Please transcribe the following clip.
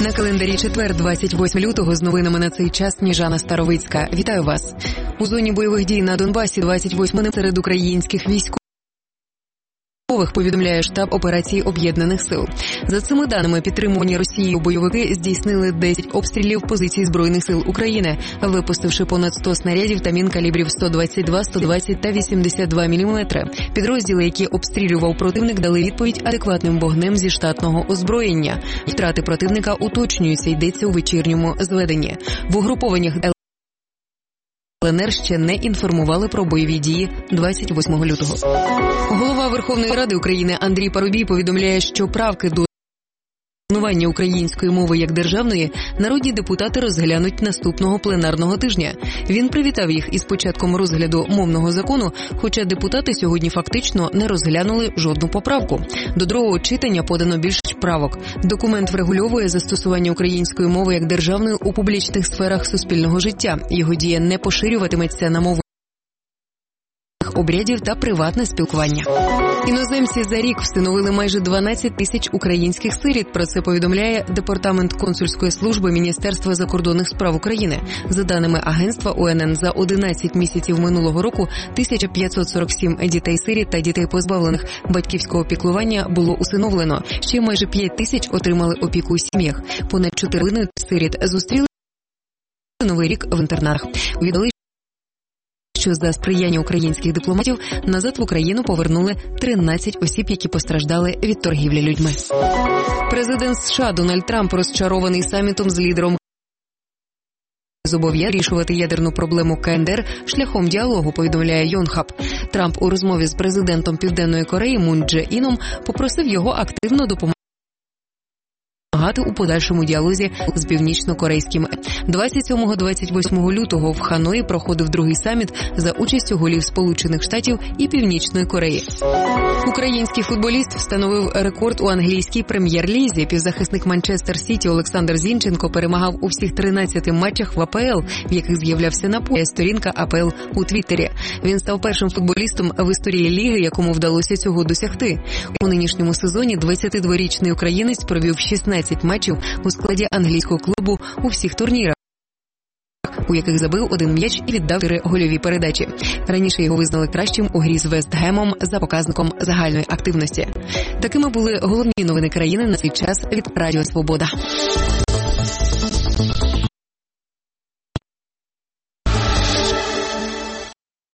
На календарі четвер, 28 лютого, з новинами на цей час Сніжана Старовицька. Вітаю вас. У зоні бойових дій на Донбасі 28 серед українських військових, повідомляє штаб операції Об'єднаних сил. За цими даними, підтримувані Росією бойовики здійснили 10 обстрілів позицій Збройних сил України, випустивши понад 100 снарядів та мін калібрів 122, 120 та 82 мм. Підрозділи, які обстрілював противник, дали відповідь адекватним вогнем зі штатного озброєння. Втрати противника уточнюються, йдеться у вечірньому зведенні. В угрупованнях ЛНР ще не інформували про бойові дії 28 лютого. Голова Верховної Ради України Андрій Парубій повідомляє, що правки до існування української мови як державної народні депутати розглянуть наступного пленарного тижня. Він привітав їх із початком розгляду мовного закону, хоча депутати сьогодні фактично не розглянули жодну поправку. До другого читання подано більше правок. Документ врегульовує застосування української мови як державної у публічних сферах суспільного життя. Його дія не поширюватиметься на мову обрядів та приватне спілкування. Іноземці за рік встановили майже 12 тисяч українських сиріт. Про це повідомляє Департамент консульської служби Міністерства закордонних справ України. За даними агентства УНН, за 11 місяців минулого року 1547 дітей-сиріт та дітей, позбавлених батьківського піклування, було усиновлено. Ще майже 5 тисяч отримали опіку у сім'ях. Понад 4 сиріт зустріли Новий рік в інтернатах. Повідомили, що за сприяння українських дипломатів назад в Україну повернули 13 осіб, які постраждали від торгівлі людьми. Президент США Дональд Трамп розчарований самітом з лідером зобов'язаний вирішувати ядерну проблему КНДР шляхом діалогу, повідомляє Йонхап. Трамп у розмові з президентом Південної Кореї Мун Дже Іном попросив його активно допомагати у подальшому діалозі з північно-корейськими. 27-28 лютого в Ханої проходив другий саміт за участю голів Сполучених Штатів і Північної Кореї. Український футболіст встановив рекорд у англійській прем'єр-лізі. Півзахисник Манчестер Сіті Олександр Зінченко перемагав у всіх 13 матчах в АПЛ, в яких з'являвся на полі. Сторінка АПЛ у Твіттері. Він став першим футболістом в історії ліги, якому вдалося цього досягти. У нинішньому сезоні 22-річний українець провів 16 матчів у складі англійського клубу у всіх турнірах, у яких забив 1 м'яч і віддав 4 гольові передачі. Раніше його визнали кращим у грі з Вест Гемом за показником загальної активності. Такими були головні новини країни на цей час від Радіо Свобода.